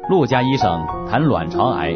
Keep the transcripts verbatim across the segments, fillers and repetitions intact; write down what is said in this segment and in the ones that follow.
陆家医生谈卵巢癌。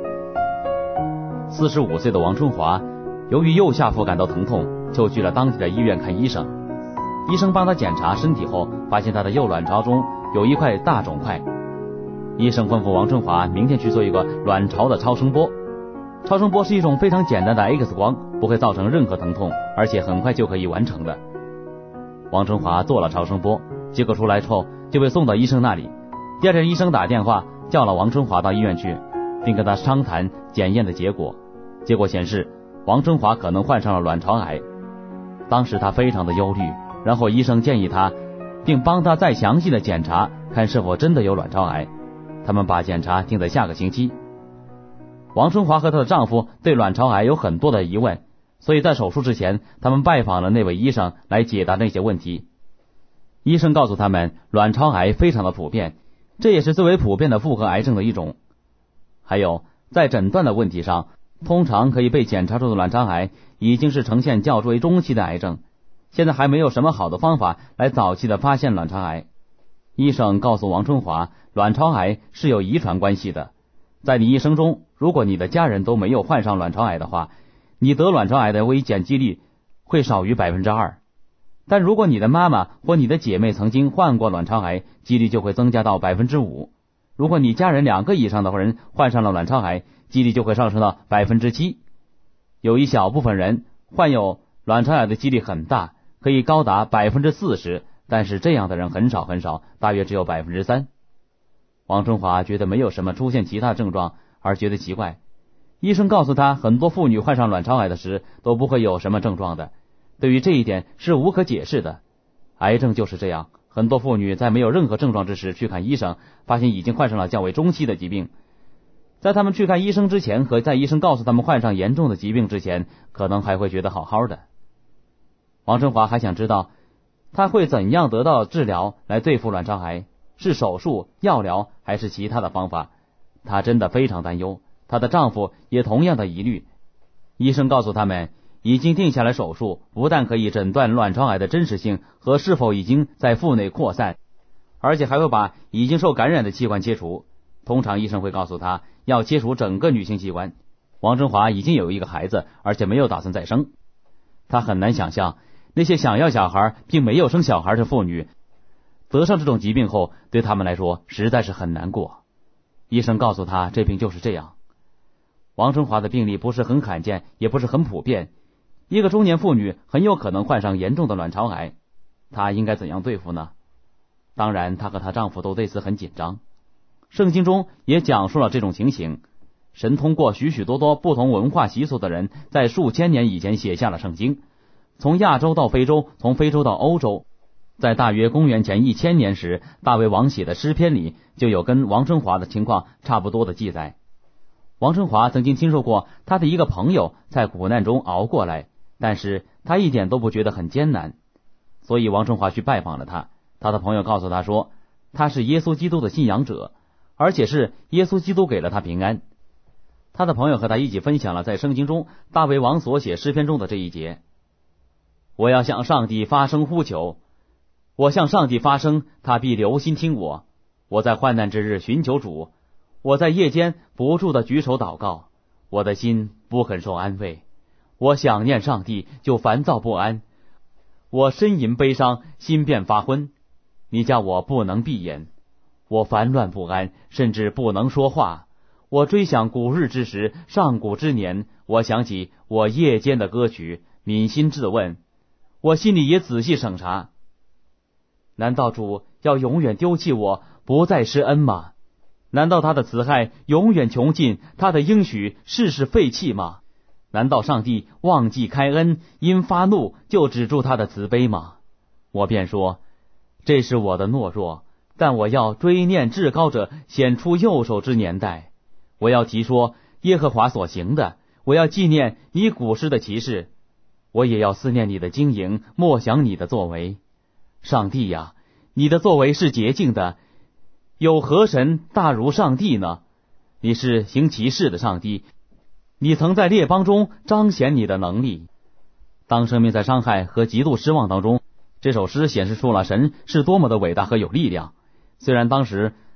四十五岁的王春华由于右下腹感到疼痛，就去了当地的医院看医生。医生帮他检查身体后，发现他的右卵巢中有一块大肿块。医生吩咐王春华明天去做一个卵巢的超声波。超声波是一种非常简单的 X 光，不会造成任何疼痛，而且很快就可以完成的。王春华做了超声波，结果出来后就被送到医生那里。第二天医生打电话叫了王春华到医院去，并跟他商谈检验的结果。结果显示王春华可能患上了卵巢癌。当时他非常的忧虑，然后医生建议他，并帮他再详细的检查，看是否真的有卵巢癌。他们把检查定在下个星期。王春华和她的丈夫对卵巢癌有很多的疑问，所以在手术之前，他们拜访了那位医生来解答那些问题。医生告诉他们，卵巢癌非常的普遍，这也是最为普遍的复合癌症的一种。还有，在诊断的问题上，通常可以被检查出的卵巢癌已经是呈现较为中期的癌症，现在还没有什么好的方法来早期的发现卵巢癌。医生告诉王春华，卵巢癌是有遗传关系的，在你一生中，如果你的家人都没有患上卵巢癌的话，你得卵巢癌的危险几率会少于 百分之二。 但如果你的妈妈或你的姐妹曾经患过卵巢癌，几率就会增加到 百分之五。 如果你家人两个以上的人患上了卵巢癌，几率就会上升到 百分之七。 有一小部分人患有卵巢癌的几率很大，可以高达 百分之四十， 但是这样的人很少很少，大约只有 百分之三。 王春华觉得没有什么出现其他症状而觉得奇怪。医生告诉他，很多妇女患上卵巢癌的时都不会有什么症状的，对于这一点是无可解释的。癌症就是这样，很多妇女在没有任何症状之时去看医生，发现已经患上了较为中期的疾病。在他们去看医生之前和在医生告诉他们患上严重的疾病之前，可能还会觉得好好的。王春华还想知道他会怎样得到治疗来对付卵巢癌，是手术、药疗还是其他的方法。她真的非常担忧，她的丈夫也同样的疑虑。医生告诉他们，已经定下来手术不但可以诊断卵巢癌的真实性和是否已经在腹内扩散，而且还会把已经受感染的器官切除。通常医生会告诉他要切除整个女性器官。王春华已经有一个孩子，而且没有打算再生。他很难想象那些想要小孩并没有生小孩的妇女得上这种疾病后，对他们来说实在是很难过。医生告诉他，这病就是这样。王春华的病例不是很罕见，也不是很普遍，一个中年妇女很有可能患上严重的卵巢癌，她应该怎样对付呢？当然，她和她丈夫都对此很紧张。圣经中也讲述了这种情形，神通过许许多多不同文化习俗的人，在数千年以前写下了圣经，从亚洲到非洲，从非洲到欧洲。在大约公元前一千年时，大卫王写的诗篇里就有跟王春华的情况差不多的记载。王春华曾经听说过他的一个朋友在苦难中熬过来，但是他一点都不觉得很艰难，所以王春华去拜访了他。他的朋友告诉他说，他是耶稣基督的信仰者，而且是耶稣基督给了他平安。他的朋友和他一起分享了在圣经中大卫王所写诗篇中的这一节：我要向上帝发声呼求，我向上帝发声，他必留心听我。我在患难之日寻求主，我在夜间不住地举手祷告，我的心不肯受安慰。我想念上帝，就烦躁不安，我呻吟悲伤，心便发昏。你叫我不能闭眼，我烦乱不安，甚至不能说话。我追想古日之时，上古之年，我想起我夜间的歌曲，扪心自问，我心里也仔细审查，难道主要永远丢弃我，不再施恩吗？难道他的慈爱永远穷尽，他的应许世事废弃吗？难道上帝忘记开恩，因发怒就止住他的慈悲吗？我便说，这是我的懦弱，但我要追念至高者显出右手之年代。我要提说耶和华所行的，我要纪念你古时的奇事，我也要思念你的经营，默想你的作为。上帝呀，你的作为是洁净的，有何神大如上帝呢？你是行奇事的上帝，你曾在列邦中彰显你的能力。当生命在伤害和极度失望当中，这首诗显示出了神是多么的伟大和有力量。虽然当时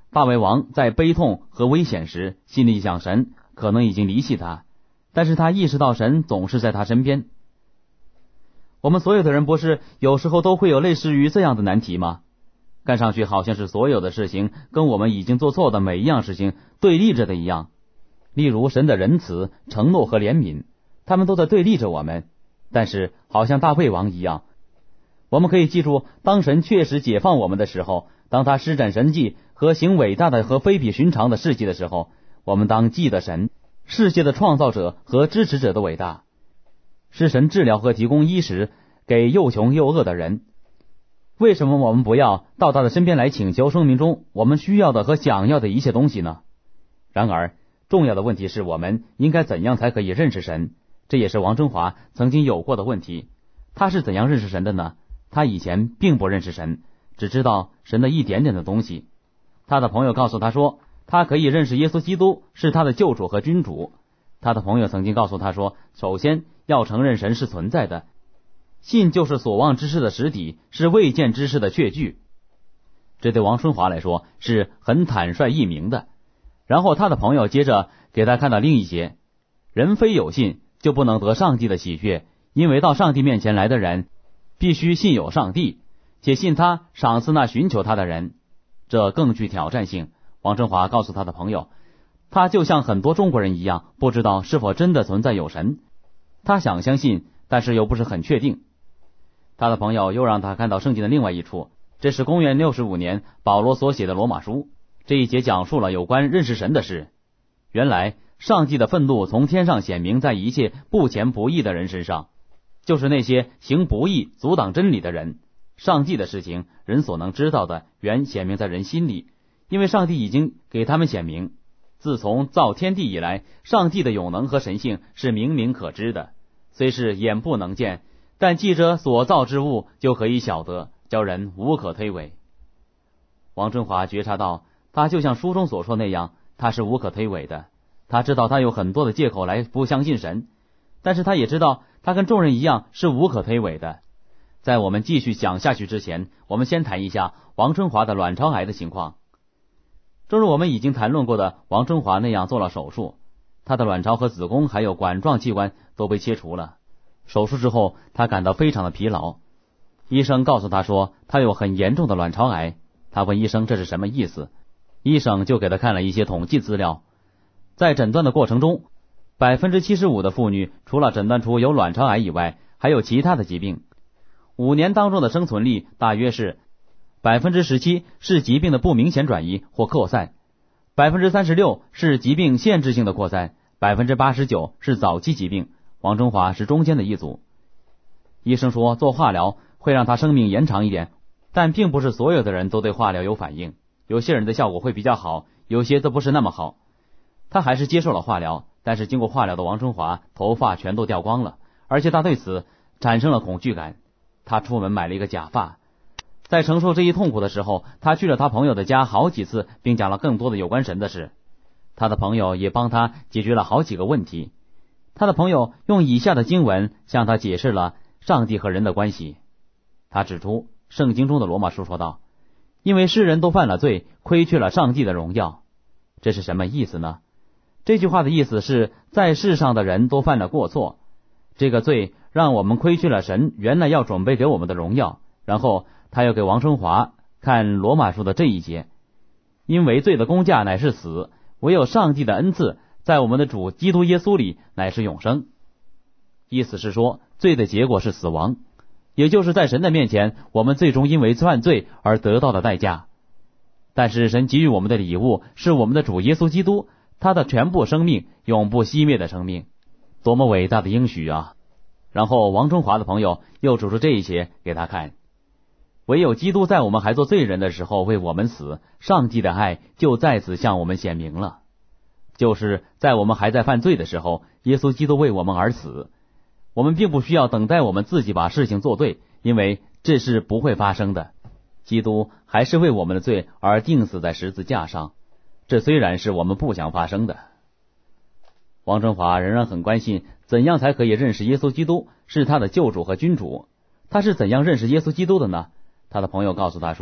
大卫王在悲痛和危险时，心里想神可能已经离弃他，但是他意识到神总是在他身边。我们所有的人不是有时候都会有类似于这样的难题吗？看上去好像是所有的事情跟我们已经做错的每一样事情对立着的一样。例如神的仁慈、承诺和怜悯，他们都在对立着我们。但是好像大卫王一样，我们可以记住，当神确实解放我们的时候，当他施展神迹和行伟大的和非比寻常的事迹的时候，我们当记得神，世界的创造者和支持者的伟大，是神治疗和提供衣食给又穷又饿的人。为什么我们不要到他的身边来请求生命中我们需要的和想要的一切东西呢？然而重要的问题是，我们应该怎样才可以认识神？这也是王贞华曾经有过的问题。他是怎样认识神的呢？他以前并不认识神，只知道神的一点点的东西。他的朋友告诉他说，他可以认识耶稣基督是他的救主和君主。他的朋友曾经告诉他说，首先要承认神是存在的，信就是所望之事的实底，是未见之事的确据。这对王春华来说是很坦率易明的。然后他的朋友接着给他看到另一节，人非有信就不能得上帝的喜悦，因为到上帝面前来的人必须信有上帝，且信他赏赐那寻求他的人。这更具挑战性。王振华告诉他的朋友，他就像很多中国人一样，不知道是否真的存在有神，他想相信，但是又不是很确定。他的朋友又让他看到圣经的另外一处，这是公元六十五年保罗所写的罗马书。这一节讲述了有关认识神的事。原来上帝的愤怒从天上显明在一切不虔不义的人身上，就是那些行不义阻挡真理的人。上帝的事情人所能知道的原显明在人心里，因为上帝已经给他们显明。自从造天地以来，上帝的永能和神性是明明可知的，虽是眼不能见，但记着所造之物就可以晓得，叫人无可推诿。王春华觉察到，他就像书中所说那样，他是无可推诿的。他知道他有很多的借口来不相信神，但是他也知道他跟众人一样是无可推诿的。在我们继续讲下去之前，我们先谈一下王春华的卵巢癌的情况。正如我们已经谈论过的，王春华那样做了手术，他的卵巢和子宫还有管状器官都被切除了。手术之后，他感到非常的疲劳。医生告诉他说，他有很严重的卵巢癌。他问医生这是什么意思，医生就给他看了一些统计资料。在诊断的过程中， 百分之七十五 的妇女除了诊断出有卵巢癌以外，还有其他的疾病。五年当中的生存率大约是 百分之十七 是疾病的不明显转移或扩散， 百分之三十六 是疾病限制性的扩散， 百分之八十九 是早期疾病。王中华是中间的一组。医生说做化疗会让他生命延长一点，但并不是所有的人都对化疗有反应，有些人的效果会比较好，有些则不是那么好。他还是接受了化疗，但是经过化疗的王春华头发全都掉光了，而且他对此产生了恐惧感。他出门买了一个假发。在承受这一痛苦的时候，他去了他朋友的家好几次，并讲了更多的有关神的事。他的朋友也帮他解决了好几个问题。他的朋友用以下的经文向他解释了上帝和人的关系。他指出圣经中的罗马书说道，因为世人都犯了罪，亏缺了上帝的荣耀。这是什么意思呢？这句话的意思是在世上的人都犯了过错，这个罪让我们亏缺了神原来要准备给我们的荣耀。然后他又给王春华看罗马书的这一节，因为罪的工价乃是死，唯有上帝的恩赐在我们的主基督耶稣里乃是永生。意思是说，罪的结果是死亡，也就是在神的面前，我们最终因为犯罪而得到的代价。但是神给予我们的礼物是我们的主耶稣基督，他的全部生命，永不熄灭的生命。多么伟大的应许啊！然后王春华的朋友又指出这一节给他看，唯有基督在我们还做罪人的时候为我们死，上帝的爱就在此向我们显明了。就是在我们还在犯罪的时候，耶稣基督为我们而死。我们并不需要等待我们自己把事情做对，因为这是不会发生的。基督还是为我们的罪而钉死在十字架上，这虽然是我们不想发生的。王春华仍然很关心怎样才可以认识耶稣基督是他的救主和君主。他是怎样认识耶稣基督的呢？他的朋友告诉他说，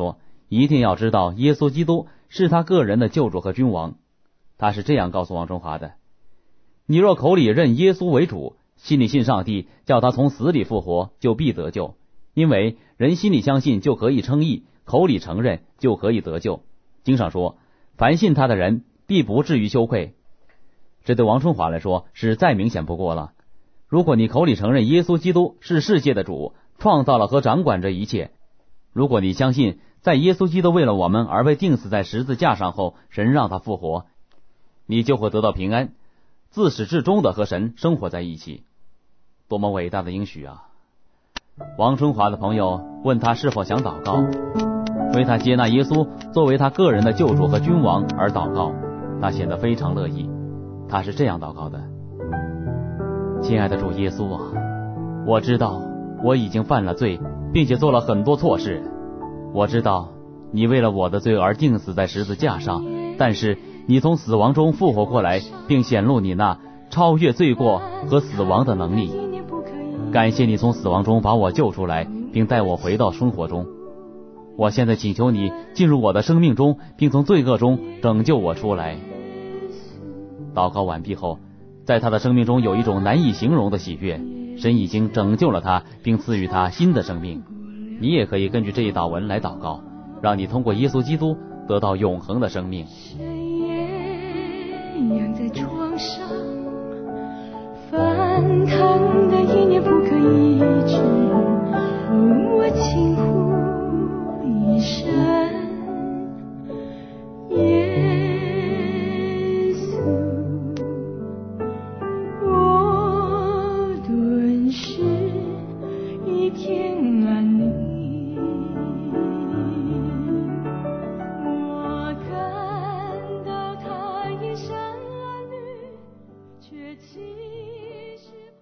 一定要知道耶稣基督是他个人的救主和君王。他是这样告诉王春华的：你若口里认耶稣为主，心里信上帝叫他从死里复活，就必得救。因为人心里相信就可以称义，口里承认就可以得救。经上说，凡信他的人必不至于羞愧。这对王春华来说是再明显不过了。如果你口里承认耶稣基督是世界的主，创造了和掌管这一切，如果你相信在耶稣基督为了我们而被钉死在十字架上后，神让他复活，你就会得到平安，自始至终的和神生活在一起。多么伟大的应许啊！王春华的朋友问他是否想祷告，为他接纳耶稣作为他个人的救主和君王而祷告。他显得非常乐意。他是这样祷告的：亲爱的主耶稣啊，我知道我已经犯了罪，并且做了很多错事。我知道你为了我的罪而钉死在十字架上，但是你从死亡中复活过来，并显露你那超越罪过和死亡的能力。感谢你从死亡中把我救出来，并带我回到生活中。我现在请求你进入我的生命中，并从罪恶中拯救我出来。祷告完毕后，在他的生命中有一种难以形容的喜悦，神已经拯救了他，并赐予他新的生命。你也可以根据这一祷文来祷告，让你通过耶稣基督得到永恒的生命。 仰在床上，翻腾的意念不可抑制，我轻呼一声耶稣，我顿时一片安宁。我感到他衣衫褴褛，却其实